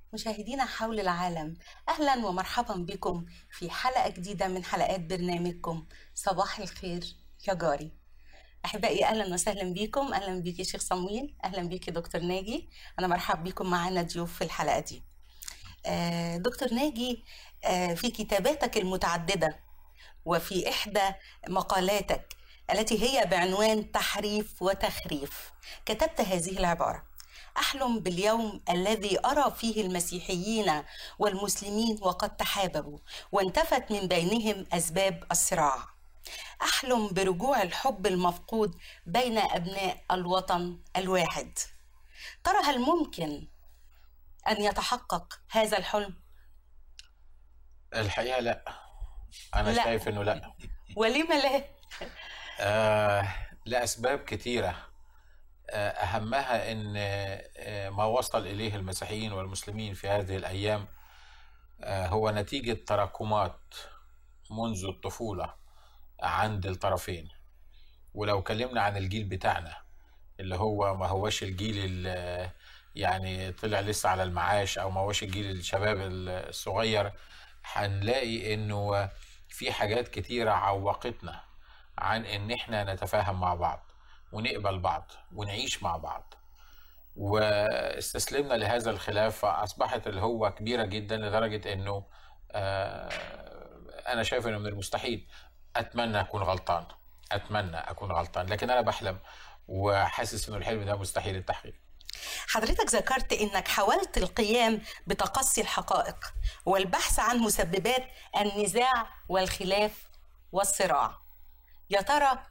مشاهدينا حول العالم، أهلا ومرحبا بكم في حلقة جديدة من حلقات برنامجكم صباح الخير يا جاري. أحبائي أهلا وسهلا بكم، أهلا بيكي شيخ صمويل، أهلا بيكي دكتور ناجي. أنا مرحب بكم معنا ضيوف في الحلقة دي. دكتور ناجي، في كتاباتك المتعددة وفي إحدى مقالاتك التي هي بعنوان تحريف وتخريف كتبت هذه العبارة: أحلم باليوم الذي أرى فيه المسيحيين والمسلمين وقد تحاببوا وانتفت من بينهم أسباب الصراع. أحلم برجوع الحب المفقود بين أبناء الوطن الواحد. ترى هل ممكن أن يتحقق هذا الحلم؟ الحقيقة لا، أنا لا. شايف إنه لا. ولم لا؟ لأسباب كتيرة. أهمها إن ما وصل إليه المسيحيين والمسلمين في هذه الأيام هو نتيجة تراكمات منذ الطفولة عند الطرفين. ولو كلمنا عن الجيل بتاعنا اللي هو ما هوش الجيل اللي يعني طلع لسه على المعاش، أو ما هوش الجيل الشباب الصغير، هنلاقي إنه في حاجات كتيرة عوقتنا عن إن إحنا نتفاهم مع بعض ونقبل بعض ونعيش مع بعض، واستسلمنا لهذا الخلاف، فأصبحت اللي هو كبيرة جدا لدرجة إنه أنا شايف إنه من المستحيل. أتمنى أكون غلطان، أتمنى أكون غلطان، لكن أنا بحلم وحاسس إنه الحلم ده مستحيل التحقيق. حضرتك ذكرت إنك حاولت القيام بتقصي الحقائق والبحث عن مسببات النزاع والخلاف والصراع. يا ترى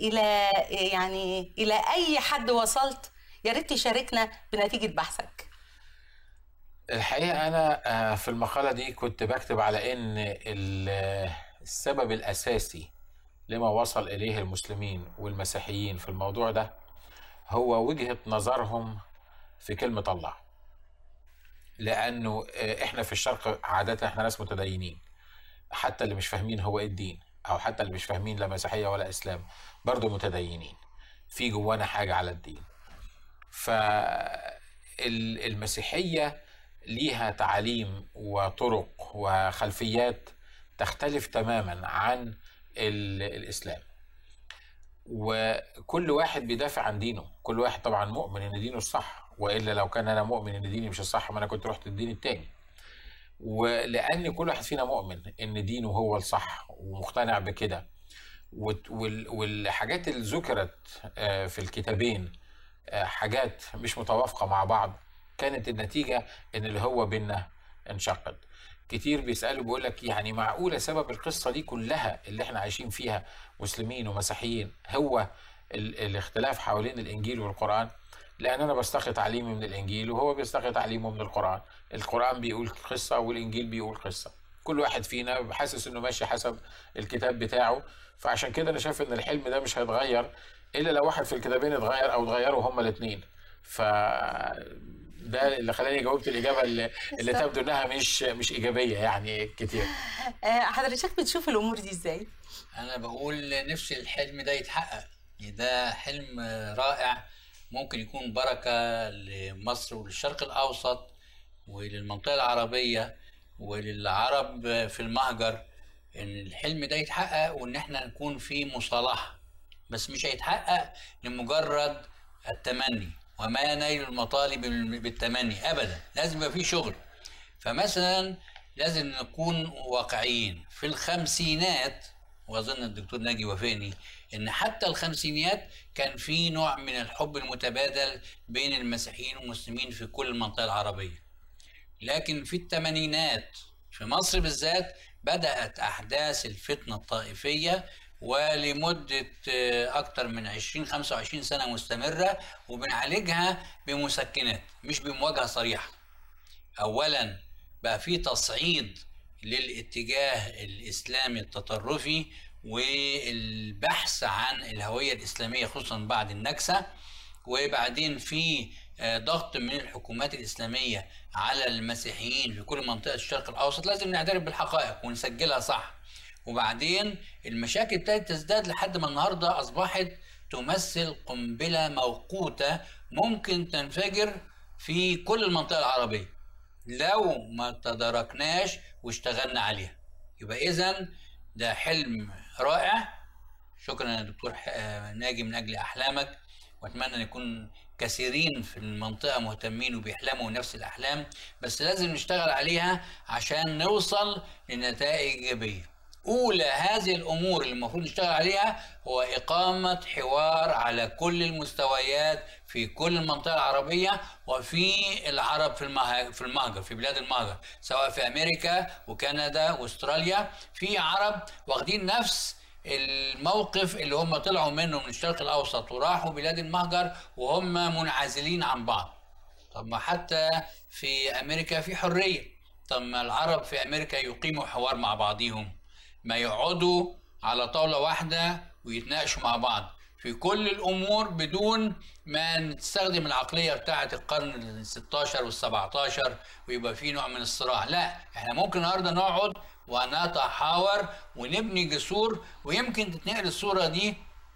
إلى أي حد وصلت؟ يا ريت تشاركنا بنتيجة بحثك. الحقيقة أنا في المقالة دي كنت بكتب على إن السبب الأساسي لما وصل إليه المسلمين والمسيحيين في الموضوع ده هو وجهة نظرهم في كلمة الله. لأنه إحنا في الشرق عادة إحنا ناس متدينين، حتى اللي مش فاهمين هو إيه الدين، أو حتى اللي مش فاهمين لا مسيحية ولا إسلام، برضو متدينين، في جوانا حاجة على الدين. فالمسيحية ليها تعاليم وطرق وخلفيات تختلف تماما عن الإسلام، وكل واحد بيدافع عن دينه. كل واحد طبعا مؤمن ان دينه الصح، والا لو كان انا مؤمن ان ديني مش الصح ما انا كنت رحت الدين التاني. ولان كل واحد فينا مؤمن ان دينه هو الصح ومقتنع بكده، والحاجات اللي ذكرت في الكتابين حاجات مش متوافقة مع بعض، كانت النتيجة ان اللي هو بينا انشقت. كتير بيسألوا بيقول لك يعني معقولة سبب القصة دي كلها اللي احنا عايشين فيها مسلمين ومسيحيين هو الاختلاف حوالين الإنجيل والقرآن؟ لأن أنا بستقي تعليمي من الإنجيل وهو بيستقي تعليمه من القرآن. القرآن بيقول قصة والإنجيل بيقول قصة، كل واحد فينا حاسس إنه ماشي حسب الكتاب بتاعه. فعشان كده أنا شايف إن الحلم ده مش هيتغير إلا لو واحد في الكتابين اتغير أو اتغيروا هما الاتنين. ده اللي خلاني جاوبت الإجابة اللي تبدو إنها مش إيجابية يعني كتير. حضرتك بتشوف الأمور دي إزاي؟ أنا بقول نفسي الحلم ده يتحقق. ده حلم رائع، ممكن يكون بركة لمصر وللشرق الأوسط وللمنطقة العربية وللعرب في المهجر، إن الحلم ده يتحقق وإن احنا نكون في مصالحة. بس مش هيتحقق لمجرد التمني، وما نيل المطالب بالتمني أبدا، لازم يبقى في شغل. فمثلا لازم نكون واقعيين. في الخمسينات، واظن الدكتور ناجي وافقني، ان حتى الخمسينيات كان في نوع من الحب المتبادل بين المسيحيين والمسلمين في كل المنطقة العربية. لكن في الثمانينات في مصر بالذات بدأت أحداث الفتنة الطائفية، ولمدة أكتر من 20-25 سنة مستمرة، وبنعالجها بمسكنات مش بمواجهة صريحة. أولا بقى في تصعيد للاتجاه الإسلامي التطرفي والبحث عن الهوية الإسلامية خصوصا بعد النكسة، وبعدين في ضغط من الحكومات الإسلامية على المسيحيين في كل منطقة الشرق الأوسط. لازم نعترف بالحقائق ونسجلها صح. وبعدين المشاكل ابتدت تزداد لحد ما النهاردة أصبحت تمثل قنبلة موقوتة ممكن تنفجر في كل المنطقة العربية. لو ما تداركناش واشتغلنا عليها. يبقى إذن ده حلم رائع. شكرا يا دكتور ناجي من أجل أحلامك، وأتمنى أن يكون كثيرين في المنطقة مهتمين وبيحلموا نفس الأحلام، بس لازم نشتغل عليها عشان نوصل لنتائج إيجابية. أولى هذه الأمور اللي المفروض نشتغل عليها هو إقامة حوار على كل المستويات في كل المنطقة العربية وفي العرب في المهجر، في بلاد المهجر، سواء في أمريكا وكندا وأستراليا. في عرب واخدين نفس الموقف اللي هم طلعوا منه من الشرق الأوسط وراحوا بلاد المهجر وهم منعزلين عن بعض. طب ما حتى في أمريكا في حرية، طب ما العرب في أمريكا يقيموا حوار مع بعضهم، ما يقعدوا على طاولة واحدة ويتناقشوا مع بعض في كل الأمور بدون ما نستخدم العقلية بتاعة القرن ال16 وال17 ويبقى في نوع من الصراع. لا، احنا ممكن النهارده نقعد ونتحاور ونبني جسور، ويمكن تتنقل الصورة دي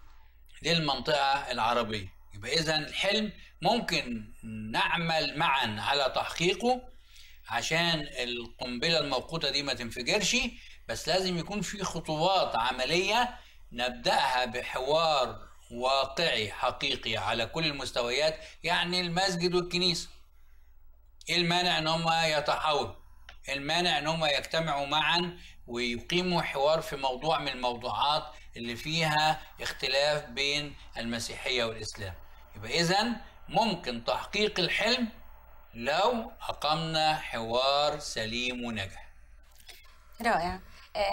للمنطقة العربية. يبقى إذن الحلم ممكن نعمل معا على تحقيقه عشان القنبلة الموقوتة دي ما تنفجرش، بس لازم يكون في خطوات عملية نبدأها بحوار واقعي حقيقي على كل المستويات. يعني المسجد والكنيسة، ايه المانع ان هم يتحاوروا؟ ايه المانع ان هم يجتمعوا معا ويقيموا حوار في موضوع من الموضوعات اللي فيها اختلاف بين المسيحية والإسلام؟ يبقى إذن ممكن تحقيق الحلم لو أقمنا حوار سليم ونجح. رائع.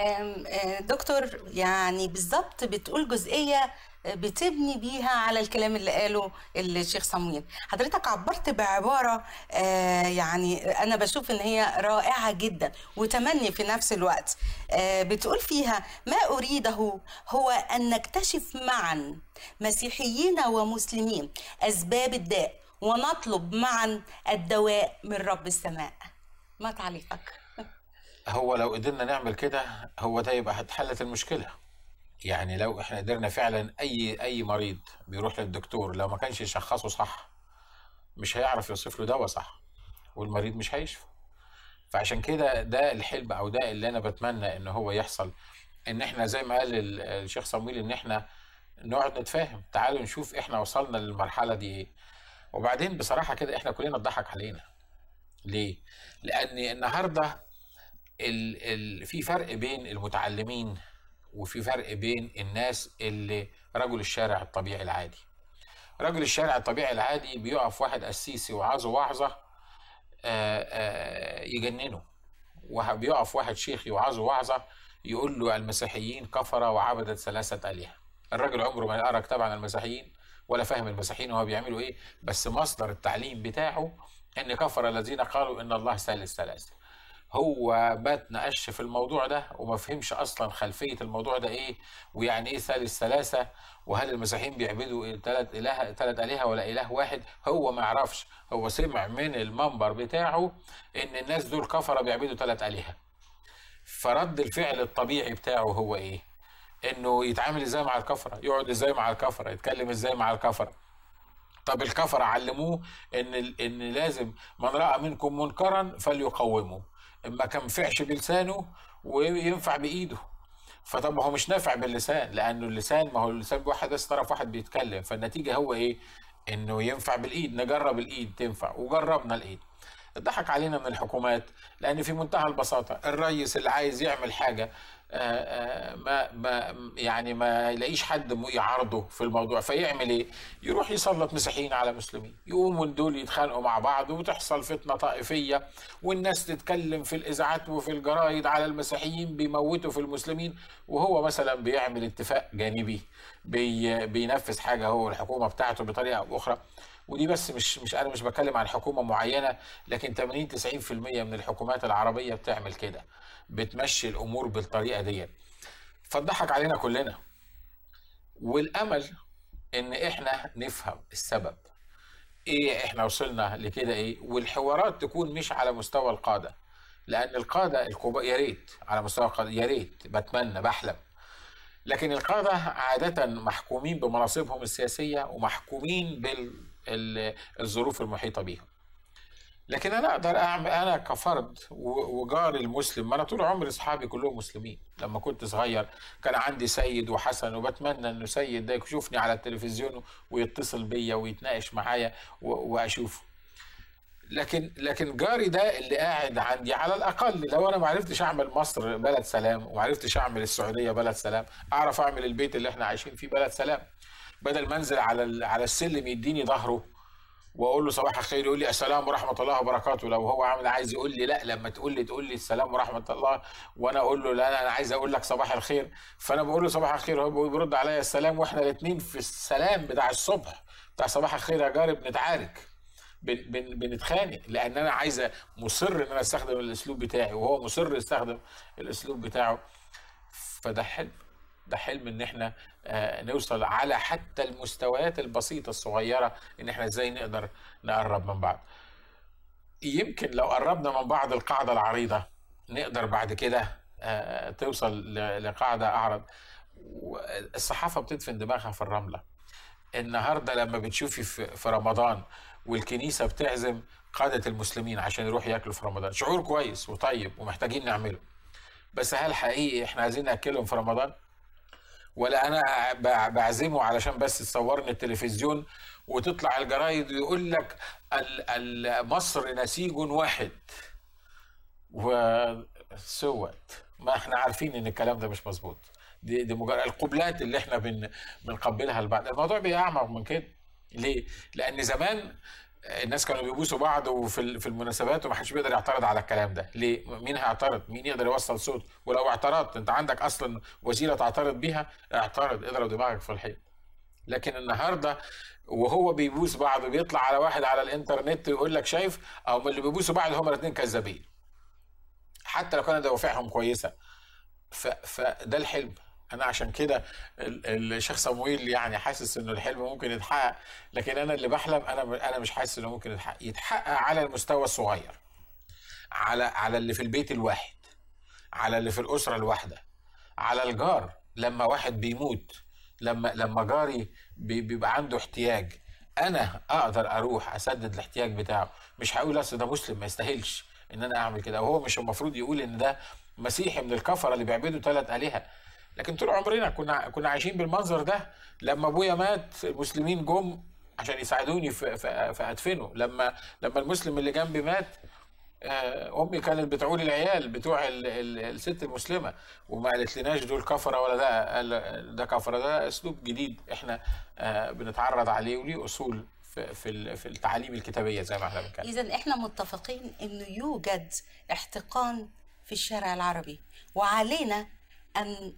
دكتور، يعني بالظبط بتقول جزئية بتبني بيها على الكلام اللي قاله الشيخ صمويل. حضرتك عبرت بعبارة يعني أنا بشوف إن هي رائعة جدا وتمني في نفس الوقت. بتقول فيها: ما أريده هو أن نكتشف معا مسيحيين ومسلمين أسباب الداء ونطلب معا الدواء من رب السماء. ما تعليقك؟ هو لو قدرنا نعمل كده هو ده يبقى اتحلت المشكلة. يعني لو احنا قدرنا فعلا اي مريض بيروح للدكتور لو ما كانش يشخصه صح مش هيعرف يوصف له دواء صح، والمريض مش هيشفى. فعشان كده ده الحلم او ده اللي انا بتمنى ان هو يحصل، ان احنا زي ما قال الشيخ صمويل ان احنا نقعد نتفاهم، تعالوا نشوف احنا وصلنا للمرحلة دي ايه. وبعدين بصراحة كده احنا كلنا اتضحك علينا. ليه؟ لان النهارده في فرق بين المتعلمين وفي فرق بين الناس اللي رجل الشارع الطبيعي العادي. رجل الشارع الطبيعي العادي بيقف واحد قسيسي وعظه وعظة يجننه، وبيقف واحد شيخ يوعظه وعظة يقول له المسيحيين كفرة وعبدت 3 آلهة. الراجل عمره ما يقرأ كتاب عن المسيحيين ولا فاهم المسيحيين وهو بيعملوا ايه، بس مصدر التعليم بتاعه ان كفر الذين قالوا ان الله ثالث ثلاثة. هو بات نقش في الموضوع ده وما فهمش اصلا خلفيه الموضوع ده ايه، ويعني ايه ثالث ثلاثه، وهل المسيحيين بيعبدوا 3 آلهة ولا اله واحد. هو ما يعرفش، هو سمع من المنبر بتاعه ان الناس دول كفره بيعبدوا 3 آلهة. فرد الفعل الطبيعي بتاعه هو ايه؟ انه يتعامل ازاي مع الكفره، يقعد ازاي مع الكفره، يتكلم ازاي مع الكفره. طب الكفره علموه ان لازم من راى منكم منكرا فليقومه، اما كان ينفعش بلسانه وينفع بايده. فطب ما هو مش نافع باللسان، لانه اللسان ما هو اللسان بواحد بس طرف واحد بيتكلم، فالنتيجه هو ايه؟ انه ينفع بالايد. نجرب الايد تنفع، وجربنا الايد. اتضحك علينا من الحكومات، لان في منتهى البساطه الرئيس اللي عايز يعمل حاجه ما يلاقيش حد يعارضه في الموضوع، فيعمل ايه؟ يروح يسلط مسيحيين على مسلمين، يقوموا دول يتخانقوا مع بعض وتحصل فتنه طائفيه، والناس تتكلم في الاذاعات وفي الجرايد على المسيحيين بيموتوا في المسلمين، وهو مثلا بيعمل اتفاق جانبي بينفذ حاجه هو الحكومه بتاعته بطريقه او اخرى. ودي بس مش انا مش بتكلم عن حكومه معينه، لكن 80-90% من الحكومات العربيه بتعمل كده، بتمشي الامور بالطريقه دي. فضحك علينا كلنا. والامل ان احنا نفهم السبب ايه، احنا وصلنا لكده ايه، والحوارات تكون مش على مستوى القاده، لان القاده الكبار يا ريت على مستوى القاده، يا ريت، بتمنى بحلم، لكن القاده عاده محكومين بمناصبهم السياسيه ومحكومين بالظروف المحيطه بيهم. لكن انا اقدر اعمل انا كفرد وجاري المسلم. ما انا طول عمري اصحابي كلهم مسلمين. لما كنت صغير كان عندي سيد وحسن، وبتمنى انه سيد ده يشوفني على التلفزيون ويتصل بيا ويتناقش معايا واشوفه. لكن جاري ده اللي قاعد عندي، على الاقل لو انا ما عرفتش اعمل مصر بلد سلام وما عرفتش اعمل السعوديه بلد سلام، اعرف اعمل البيت اللي احنا عايشين فيه بلد سلام. بدل ما انزل على السلم يديني ظهره واقول له صباح الخير يقول لي السلام ورحمه الله وبركاته، لو هو عايز يقول لي لا، لما تقول لي السلام ورحمه الله وانا اقول له لا انا عايز اقول لك صباح الخير، فانا بقول له صباح الخير وهو بيرد عليا السلام، واحنا الاثنين في السلام بتاع الصبح بتاع صباح الخير يا جاري بنتعارك، بنتخانق، لان انا مصر ان انا استخدم الاسلوب بتاعي وهو مصر يستخدم الاسلوب بتاعه. فده حلم، ده حلم ان احنا نوصل على حتى المستويات البسيطة الصغيرة ان احنا ازاي نقدر نقرب من بعض. يمكن لو قربنا من بعض القاعدة العريضة نقدر بعد كده توصل لقاعدة اعرض. الصحافة بتدفن دماغها في الرملة. النهاردة لما بتشوفي في رمضان والكنيسة بتعزم قادة المسلمين عشان يروحوا ياكلوا في رمضان، شعور كويس وطيب ومحتاجين نعمله، بس هل حقيقي احنا عايزين ناكلهم في رمضان؟ ولا انا بعزمه علشان بس تصورني التلفزيون وتطلع الجرايد ويقول لك مصر نسيج واحد وسوت؟ ما احنا عارفين ان الكلام ده مش مظبوط. دي مجرد القبلات اللي احنا بنقبلها لبعض. الموضوع بقى اعمق من كده. ليه؟ لان زمان الناس كانوا بيبوسوا بعض في المناسبات وما حدش بيقدر يعترض على الكلام ده. ليه؟ مين هيعترض؟ مين يقدر يوصل صوت؟ ولو اعترضت انت عندك اصلا وسيله تعترض بيها، اعترض، اضرب دماغك في الحيط. لكن النهارده وهو بيبوس بعض بيطلع على واحد على الانترنت ويقول لك شايف، او من اللي بيبوسوا بعض هم الاثنين كذابين، حتى لو كانت دوافعهم كويسه. فده الحلم. انا عشان كده الشيخ صمويل يعني حاسس انه الحلم ممكن يتحقق، لكن انا اللي بحلم انا مش حاسس انه ممكن يتحقق على المستوى الصغير، على اللي في البيت الواحد، على اللي في الاسره الواحده، على الجار. لما واحد بيموت، لما جاري بيبقى عنده احتياج، انا اقدر اروح اسدد الاحتياج بتاعه. مش هقول اصل ده مسلم ما يستاهلش ان انا اعمل كده، وهو مش المفروض يقول ان ده مسيحي من الكفره اللي بيعبدوا 3 آلهة. لكن طول عمرنا كنا عايشين بالمنظر ده. لما ابويا مات المسلمين جم عشان يساعدوني في ادفنه. لما المسلم اللي جنبي مات، امي كانت بتعول العيال بتوع الست المسلمه وما قالت لناش دول كفره ولا ده كفره. ده اسلوب جديد احنا بنتعرض عليه وليه اصول في التعاليم الكتابيه زي ما احنا بنتكلم. اذا احنا متفقين انه يوجد احتقان في الشارع العربي، وعلينا ان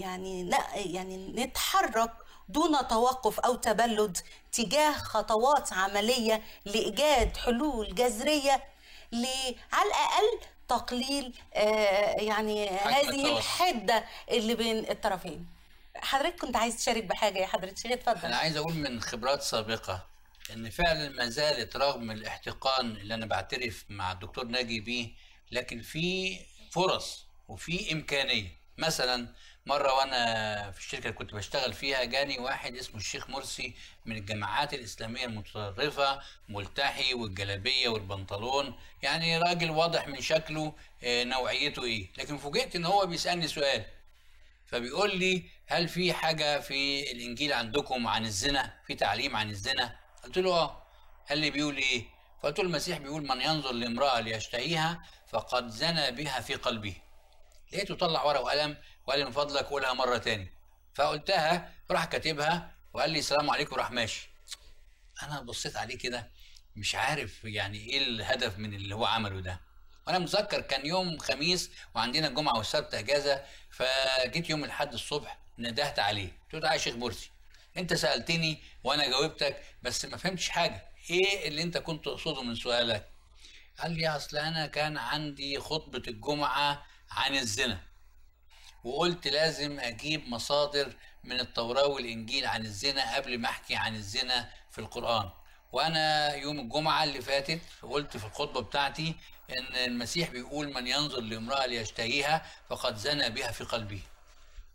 يعني نتحرك دون توقف او تبلد تجاه خطوات عمليه لايجاد حلول جذريه على الاقل تقليل يعني هذه الحده اللي بين الطرفين. حضرتك كنت عايز تشارك بحاجه يا حضرتك شيخ؟ اتفضل. انا عايز اقول من خبرات سابقه ان فعلا ما زالت رغم الاحتقان اللي انا بعترف مع الدكتور ناجي بيه، لكن في فرص وفي امكانيه. مثلا مره وانا في الشركه اللي كنت بشتغل فيها جاني واحد اسمه الشيخ مرسي من الجماعات الاسلاميه المتطرفه، ملتحي والجلابيه والبنطلون، يعني راجل واضح من شكله نوعيته ايه. لكن فوجئت ان هو بيسالني سؤال، فبيقول لي هل في حاجه في الانجيل عندكم عن الزنا، في تعليم عن الزنا؟ قلت له اه. قال لي بيقول ايه؟ فقلت له المسيح بيقول من ينظر لامراه ليشتهيها فقد زنى بها في قلبه. لقيته طلع ورقه وقلم وقال لي من فضلك قولها مره تاني. فقلتها، راح كاتبها وقال لي السلام عليكم، راح ماشي. انا بصيت عليه كده مش عارف يعني ايه الهدف من اللي هو عمله ده. وانا متذكر كان يوم خميس وعندنا الجمعه والسبت اجازه، فجيت يوم الاحد الصبح ندهت عليه قلت له تعالى يا شيخ مرسي، انت سالتني وانا جاوبتك بس ما فهمتش حاجه، ايه اللي انت كنت تقصده من سؤالك؟ قال لي اصل انا كان عندي خطبه الجمعه عن الزنا، وقلت لازم اجيب مصادر من التوراه والانجيل عن الزنا قبل ما احكي عن الزنا في القران. وانا يوم الجمعه اللي فاتت قلت في الخطبه بتاعتي ان المسيح بيقول من ينظر لامراه ليشتهيها فقد زنى بها في قلبه.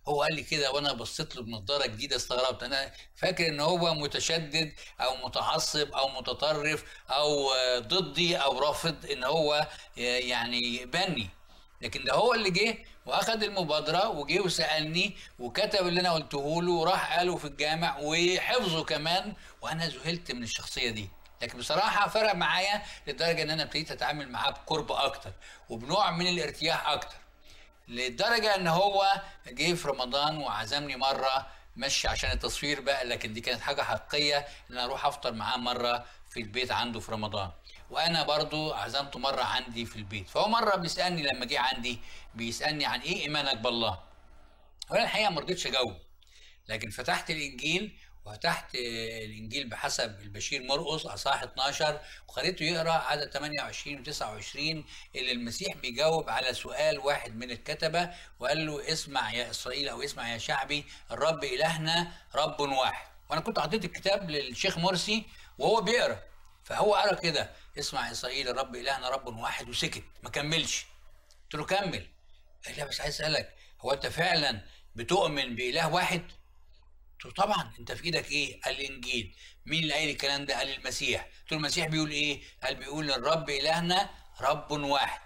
هو قال لي كده وانا بصيت له بنضاره جديده، استغربت. انا فاكر ان هو متشدد او متعصب او متطرف او ضدي او رافض ان هو يعني يقبلني، لكن ده هو اللي جه واخد المبادره وجه وسالني وكتب اللي انا قلته له وراح قاله في الجامع وحفظه كمان، وانا ذهلت من الشخصيه دي. لكن بصراحه فرق معايا لدرجه ان انا ابتديت اتعامل معاه بقرب اكتر وبنوع من الارتياح اكتر، لدرجه ان هو جه في رمضان وعزمني مره، مش عشان التصوير بقى، لكن دي كانت حاجه حقيقيه ان انا اروح افطر معاه مره في البيت عنده في رمضان، وانا برضو عزمته مره عندي في البيت. فهو مره بيسالني لما جه عندي بيسالني عن ايه ايمانك بالله، وانا الحقيقه ما رضيتش اجاوب، لكن فتحت الانجيل وفتحت الانجيل بحسب البشير مرقس اصحاح 12 وخليته يقرا عدد 28 و29 اللي المسيح بيجاوب على سؤال واحد من الكتبه وقال له اسمع يا اسرائيل او اسمع يا شعبي الرب الهنا رب واحد. وانا كنت حطيت الكتاب للشيخ مرسي وهو بيقرا، فهو قرا كده اسمع يا اسرائيل الرب الهنا رب واحد وسكت ما كملش. قلت له كمل. قال لي بس عايز اسالك هو انت فعلا بتؤمن باله واحد؟ قلت له طبعا. انت في ايدك ايه؟ قال الانجيل. مين اللي قايل الكلام ده؟ قال المسيح. قلت له المسيح بيقول ايه؟ قال بيقول الرب الهنا رب واحد.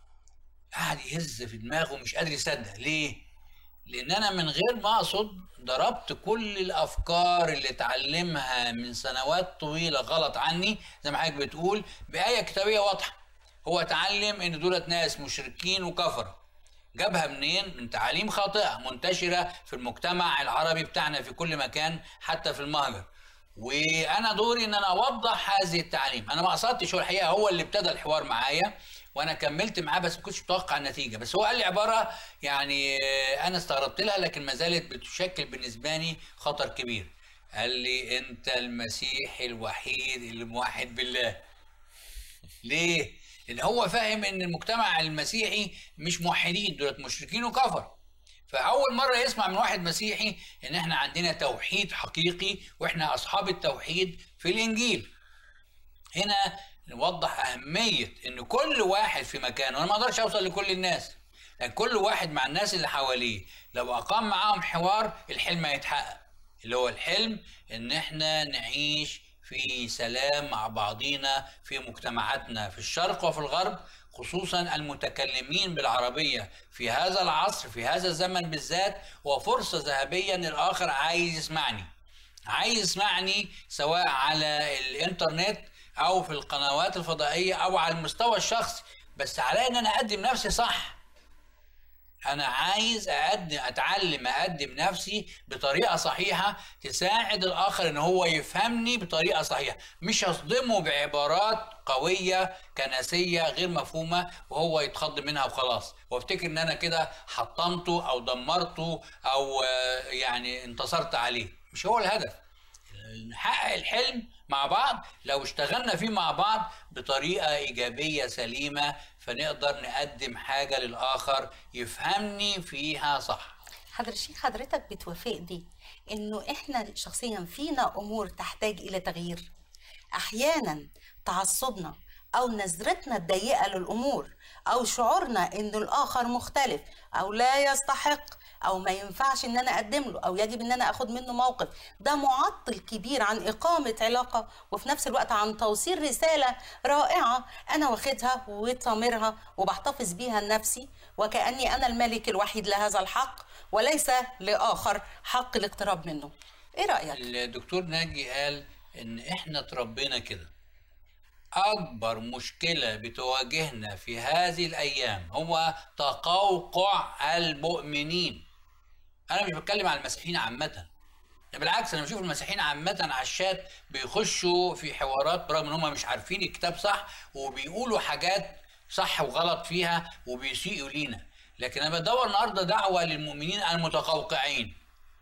قعد يهز في دماغه مش قادر يصدق. ليه؟ لان انا من غير ما اقصد ضربت كل الافكار اللي اتعلمها من سنوات طويله غلط عني زي ما حضرتك بتقول بايه كتابيه واضحه. هو اتعلم ان دولت ناس مشركين وكفره. جابها منين؟ من تعاليم خاطئه منتشره في المجتمع العربي بتاعنا في كل مكان حتى في المهجر. وانا دوري ان انا اوضح هذه التعاليم. انا ما قصدتش، هو الحقيقه هو اللي ابتدى الحوار معايا وانا كملت معاه بس ما كنتش متوقع النتيجه. بس هو قال لي عباره يعني انا استغربت لها لكن ما زالت بتشكل بالنسبه لي خطر كبير. قال لي انت المسيح الوحيد اللي موحد بالله. ليه؟ لان هو فاهم ان المجتمع المسيحي مش موحدين، دولت مشركين وكفر. فاول مره يسمع من واحد مسيحي ان احنا عندنا توحيد حقيقي واحنا اصحاب التوحيد في الانجيل. هنا نوضح اهميه ان كل واحد في مكانه، وانا ما اقدرش اوصل لكل الناس، لكن كل واحد مع الناس اللي حواليه لو اقام معاهم حوار الحلم هيتحقق، اللي هو الحلم ان احنا نعيش في سلام مع بعضينا في مجتمعاتنا في الشرق وفي الغرب، خصوصا المتكلمين بالعربية في هذا العصر في هذا الزمن بالذات. وفرصة ذهبية ان الاخر عايز يسمعني سواء على الانترنت او في القنوات الفضائية او على المستوى الشخصي، بس علي ان انا اقدم نفسي صح. أنا عايز أتعلم أقدم نفسي بطريقة صحيحة تساعد الآخر إن هو يفهمني بطريقة صحيحة، مش أصدمه بعبارات قوية كنسية غير مفهومة وهو يتخض منها وخلاص وافتكر إن أنا كده حطمته أو دمرته أو يعني انتصرت عليه. مش هو الهدف. نحقق الحلم مع بعض لو اشتغلنا فيه مع بعض بطريقة إيجابية سليمة، فنقدر نقدم حاجة للآخر يفهمني فيها صح. حضرتك بتوافقني إنه إحنا شخصيا فينا أمور تحتاج إلى تغيير. أحيانا تعصبنا أو نظرتنا الضيقة للأمور أو شعورنا إنه الآخر مختلف أو لا يستحق أو ما ينفعش إن أنا أقدم له أو يجب إن أنا أخد منه موقف، ده معطل كبير عن إقامة علاقة وفي نفس الوقت عن توصيل رسالة رائعة أنا واخدها وطامرها وبحتفظ بيها لنفسي وكأني أنا الملك الوحيد لهذا الحق وليس لآخر حق الاقتراب منه. إيه رأيك؟ الدكتور ناجي قال إن إحنا اتربينا كده. أكبر مشكلة بتواجهنا في هذه الأيام هو تقوقع المؤمنين. أنا مش بتكلم عن المسيحيين عامة، بالعكس أنا بشوف المسيحيين عامة على الشات بيخشوا في حوارات برغم إن هم مش عارفين الكتاب صح وبيقولوا حاجات صح وغلط فيها وبيسيئوا لينا. لكن أنا بدور النهارده دعوة للمؤمنين المتقوقعين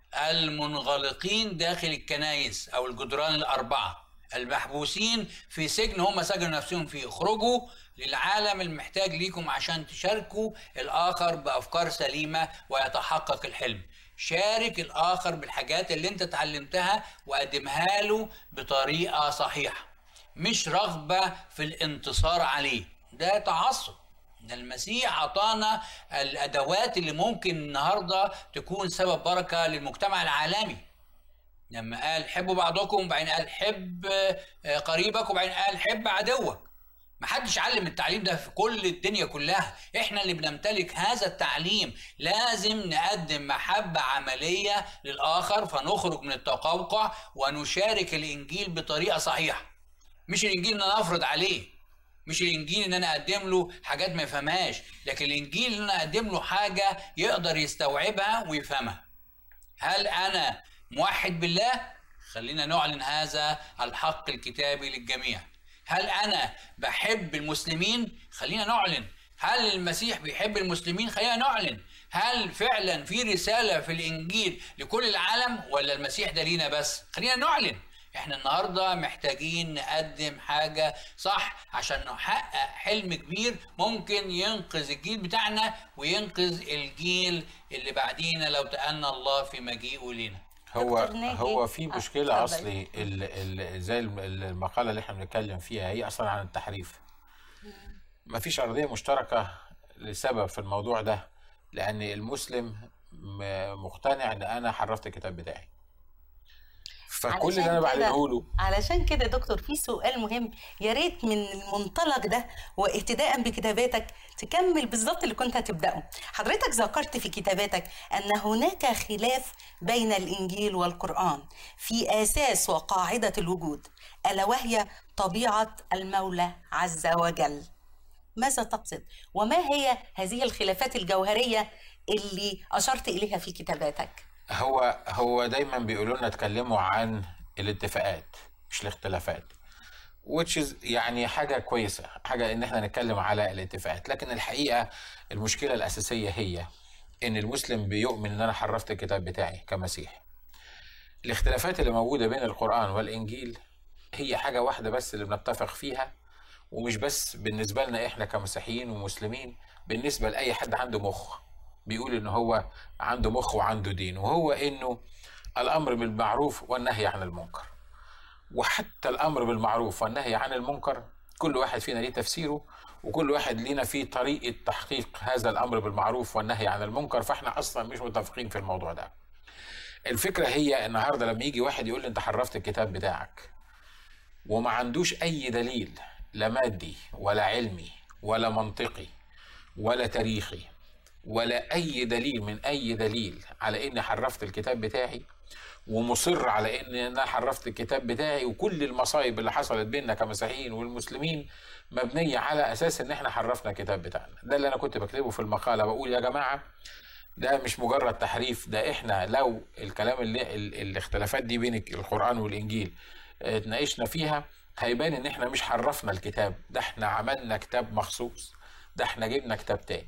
المنغلقين داخل الكنائس أو الجدران الأربعة، المحبوسين في سجن هم سجنوا نفسهم فيه. اخرجوا للعالم المحتاج ليكم عشان تشاركوا الآخر بأفكار سليمة ويتحقق الحلم. شارك الآخر بالحاجات اللي انت اتعلمتها وقدمها له بطريقة صحيحة، مش رغبة في الانتصار عليه. ده تعصب ان المسيح اعطانا الادوات اللي ممكن النهارده تكون سبب بركه للمجتمع العالمي. لما قال حبوا بعضكم، وبعدين قال حب قريبك، وبعدين قال حب عدوك. محدش علم التعليم ده في كل الدنيا كلها، احنا اللي بنمتلك هذا التعليم. لازم نقدم محبة عملية للآخر، فنخرج من التقوقع ونشارك الإنجيل بطريقة صحيحة. مش الإنجيل ان انا افرض عليه، مش الإنجيل ان انا اقدم له حاجات ما يفهمهاش، لكن الإنجيل ان انا اقدم له حاجة يقدر يستوعبها ويفهمها. هل انا موحد بالله؟ خلينا نعلن هذا الحق الكتابي للجميع. هل أنا بحب المسلمين؟ خلينا نعلن. هل المسيح بيحب المسلمين؟ خلينا نعلن. هل فعلا في رسالة في الإنجيل لكل العالم، ولا المسيح ده لينا بس؟ خلينا نعلن. احنا النهاردة محتاجين نقدم حاجة صح عشان نحقق حلم كبير ممكن ينقذ الجيل بتاعنا وينقذ الجيل اللي بعدينا لو تأنى الله في مجيئه لنا. هو في مشكلة أصلي زي المقالة اللي احنا بنتكلم فيها، هي أصلا عن التحريف. مفيش أرضية مشتركة لسبب في الموضوع ده، لأن المسلم مقتنع إن أنا حرفت الكتاب بتاعي، فكل اللي أنا بعلنه له. علشان كده دكتور في سؤال مهم، يا ريت من المنطلق ده واهتداء بكتاباتك تكمل بالظبط اللي كنت هتبدأه. حضرتك ذكرت في كتاباتك أن هناك خلاف بين الإنجيل والقرآن في أساس وقاعدة الوجود، ألا وهي طبيعة المولى عز وجل. ماذا تقصد؟ وما هي هذه الخلافات الجوهرية اللي أشرت إليها في كتاباتك؟ هو دايما بيقولوا لنا اتكلموا عن الاتفاقات مش الاختلافات، which is يعني حاجة كويسة، حاجة ان احنا نتكلم على الاتفاقات. لكن الحقيقة المشكلة الأساسية هي ان المسلم بيؤمن ان انا حرفت الكتاب بتاعي كمسيح. الاختلافات اللي موجودة بين القرآن والإنجيل هي حاجة واحدة بس اللي بنتفق فيها، ومش بس بالنسبة لنا احنا كمسيحيين ومسلمين، بالنسبة لأي حد عنده مخ بيقول ان هو عنده مخ وعنده دين، وهو انه الامر بالمعروف والنهي عن المنكر. وحتى الامر بالمعروف والنهي عن المنكر كل واحد فينا ليه تفسيره، وكل واحد لينا فيه طريقة تحقيق هذا الامر بالمعروف والنهي عن المنكر، فاحنا اصلا مش متفقين في الموضوع ده. الفكرة هي النهاردة لما يجي واحد يقول لي انت حرفت الكتاب بتاعك وما عندوش اي دليل، لا مادي ولا علمي ولا منطقي ولا تاريخي ولا أي دليل من أي دليل على إني حرفت الكتاب بتاعي، ومصر على إن أنا حرفت الكتاب بتاعي، وكل المصايب اللي حصلت بيننا كمسيحيين والمسلمين مبنية على أساس إن إحنا حرفنا الكتاب بتاعنا. ده اللي أنا كنت بكتبه في المقالة، بقول يا جماعة ده مش مجرد تحريف، ده إحنا لو الكلام اللي الاختلافات دي بين القرآن والإنجيل اتناقشنا فيها هيبان إن إحنا مش حرفنا الكتاب، ده إحنا عملنا كتاب مخصوص، ده إحنا جبنا كتاب تاني.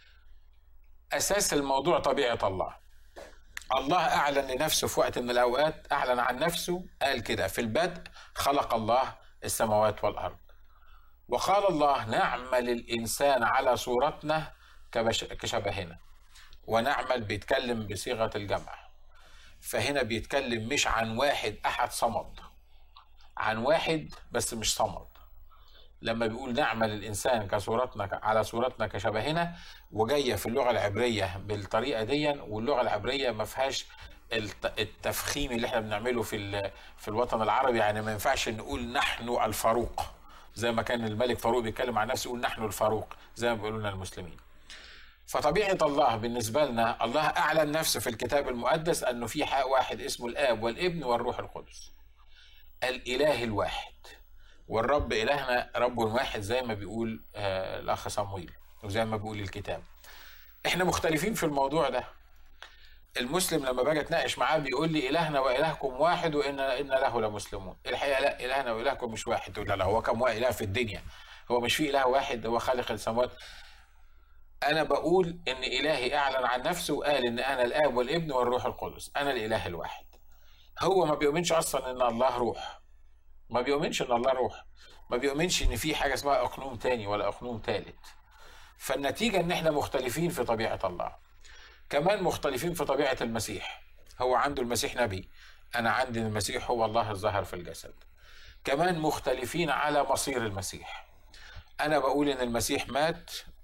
أساس الموضوع طبيعة الله. الله أعلن لنفسه في وقت من الأوقات، أعلن عن نفسه، قال كده في البدء خلق الله السماوات والأرض، وقال الله نعمل الإنسان على صورتنا كشبهنا. ونعمل بيتكلم بصيغة الجمع، فهنا بيتكلم مش عن واحد أحد صمد، عن واحد بس مش صمد. لما بيقول نعمل الإنسان كصورتنا على صورتنا كشبهنا، وجاية في اللغة العبرية بالطريقة دي، واللغة العبرية ما فيهاش التفخيم اللي احنا بنعمله في الوطن العربي. يعني ما ينفعش نقول نحن الفاروق زي ما كان الملك فاروق بيتكلم عن نفسه، يقول نحن الفاروق زي ما بيقولوا لنا المسلمين. فطبيعة الله بالنسبة لنا، الله أعلن نفسه في الكتاب المقدس أنه في واحد اسمه الآب والابن والروح القدس، الإله الواحد. والرب إلهنا رب واحد زي ما بيقول الأخ صمويل وزي ما بيقول الكتاب. احنا مختلفين في الموضوع ده. المسلم لما باجي اتناقش معاه بيقول لي إلهنا وإلهكم واحد وإن له لمسلمون. الحقيقة لا، إلهنا وإلهكم مش واحد. تقول لا، هو كم إله في الدنيا؟ هو مش في إله واحد هو خالق السماوات. أنا بقول إن إلهي أعلن عن نفسه وقال إن أنا الآب والابن والروح القدس، أنا الإله الواحد. هو ما بيؤمنش أصلا إن الله روح، ما بيؤمنش إن الله روح، ما بيؤمنش إن في حاجة اسمها أقنوم تاني ولا أقنوم تالت. فالنتيجة إن إحنا مختلفين في طبيعة الله، كمان مختلفين في طبيعة المسيح. هو عنده المسيح نبي، أنا عندي المسيح هو الله الظاهر في الجسد. كمان مختلفين على مصير المسيح. أنا بقول إن المسيح مات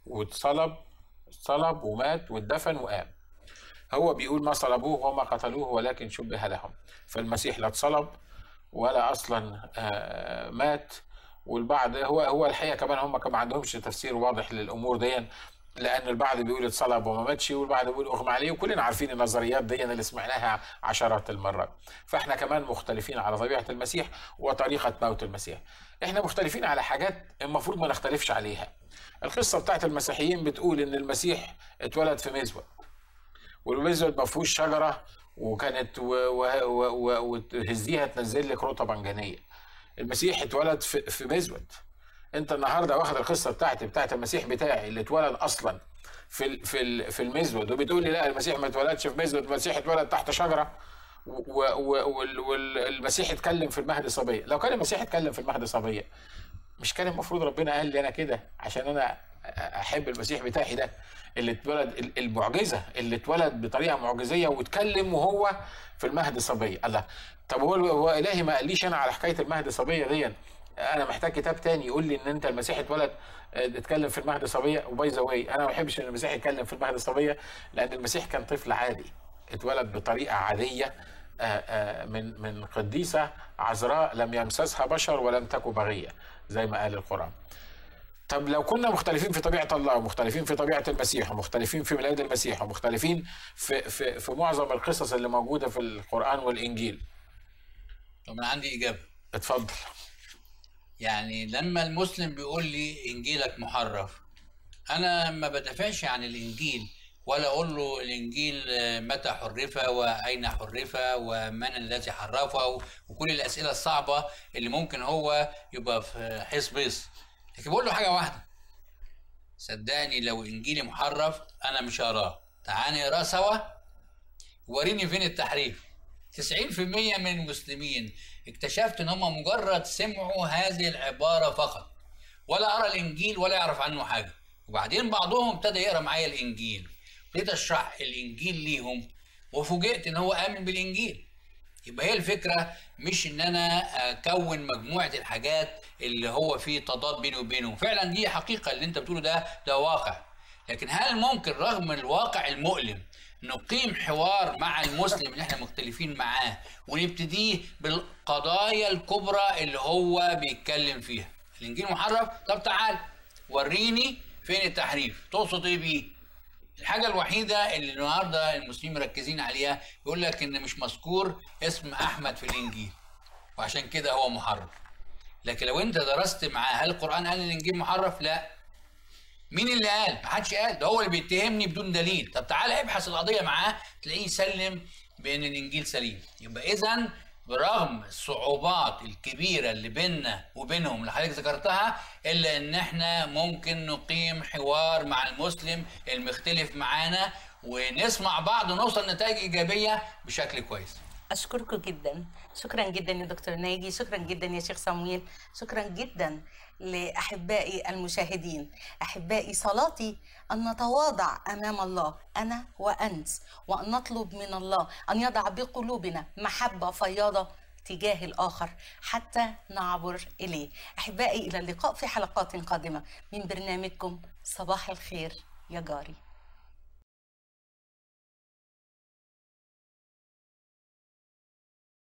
واتصلب، صلب ومات واتدفن وقام. هو بيقول ما صلبوه وما قتلوه ولكن شبه لهم. فالمسيح لا اتصلب ولا اصلا مات. والبعض هو الحقيقه كمان هم ما عندهمش تفسير واضح للامور دي، لان البعض بيقول اتصلب وما ماتش، والبعض بيقول اغمى عليه، وكلنا عارفين النظريات دي اللي سمعناها عشرات المرات. فاحنا كمان مختلفين على طبيعه المسيح وطريقه موت المسيح. احنا مختلفين على حاجات المفروض ما نختلفش عليها. القصه بتاعت المسيحيين بتقول ان المسيح اتولد في مزود، والمزود ما فيهوش شجره وكانت وتهزيها تنزل لك رطبه جنيه. المسيح اتولد في مزود. انت النهارده واخد القصه بتاعت المسيح بتاعي اللي اتولد اصلا في المزود، وبتقول لي لا المسيح ما اتولدش في مزود، المسيح اتولد تحت شجره، والمسيح اتكلم في المهد صبيه. لو كان المسيح اتكلم في المهد صبيه، مش كان المفروض ربنا قال لي انا كده عشان انا احب المسيح بتاعي ده اللي اتولد المعجزه، اللي اتولد بطريقه معجزيه واتكلم وهو في المهد صبيه؟ الله، طب هو الهي ما قاليش انا على حكايه المهد صبيه دي؟ انا محتاج كتاب تاني يقول لي ان انت المسيح اتولد اتكلم في المهد صبيه. وباي ذا واي انا ما بحبش ان المسيح يتكلم في المهد صبيه، لان المسيح كان طفل عادي اتولد بطريقه عاديه من قديسه عذراء لم يمسسها بشر ولم تك بغيه زي ما قال القرآن. طب لو كنا مختلفين في طبيعة الله ومختلفين في طبيعة المسيح ومختلفين في ميلاد المسيح ومختلفين في معظم القصص اللي موجودة في القرآن والإنجيل. طب أنا عندي إجابة. اتفضل. يعني لما المسلم بيقول لي إنجيلك محرف، أنا ما بدافعش عن الإنجيل ولا أقول له الإنجيل متى حرف وأين حرف ومن الذي حرفه وكل الأسئلة الصعبة اللي ممكن هو يبقى في حيث بيص. لكن بقول له حاجة واحدة، صدقني لو إنجيلي محرف أنا مش هقراه، تعالى نقراه سوا وريني فين التحريف. 90% من المسلمين اكتشفت ان هم مجرد سمعوا هذه العبارة فقط، ولا قرأ الإنجيل ولا يعرف عنه حاجة. وبعدين بعضهم ابتدى يقرأ معايا الإنجيل، ابتديت أشرح الإنجيل ليهم وفوجئت ان هو آمن بالإنجيل. يبقى هي الفكرة مش ان انا اكون مجموعة الحاجات اللي هو فيه تضاد بيني وبينه. فعلا دي حقيقة اللي انت بتقوله ده واقع، لكن هل ممكن رغم الواقع المؤلم نقيم حوار مع المسلم اللي احنا مختلفين معاه ونبتديه بالقضايا الكبرى اللي هو بيتكلم فيها؟ الانجيل محرف، طب تعال وريني فين التحريف، تقصد ايه بيه؟ الحاجة الوحيدة اللي النهارده المسلمين مركزين عليها يقول لك ان مش مذكور اسم احمد في الانجيل وعشان كده هو محرف. لكن لو انت درست معاه هل القرآن قال الانجيل محرف؟ لا. مين اللي قال؟ محدش قال، ده هو اللي بيتهمني بدون دليل. طب تعالى ابحث القضية معاه تلاقيه يسلم بان الانجيل سليم. يبقى اذا برغم الصعوبات الكبيرة اللي بيننا وبينهم اللي حضرتك ذكرتها، الا ان احنا ممكن نقيم حوار مع المسلم المختلف معانا ونسمع بعض ونوصل نتائج ايجابية بشكل كويس. أشكركم جدا، شكرا جدا يا دكتور ناجي، شكرا جدا يا شيخ صمويل، شكرا جدا لأحبائي المشاهدين. أحبائي، صلاتي أن نتواضع أمام الله أنا وأنت، وأن نطلب من الله أن يضع بقلوبنا محبة فياضة تجاه الآخر حتى نعبر إليه. أحبائي، إلى اللقاء في حلقات قادمة من برنامجكم صباح الخير يا جاري.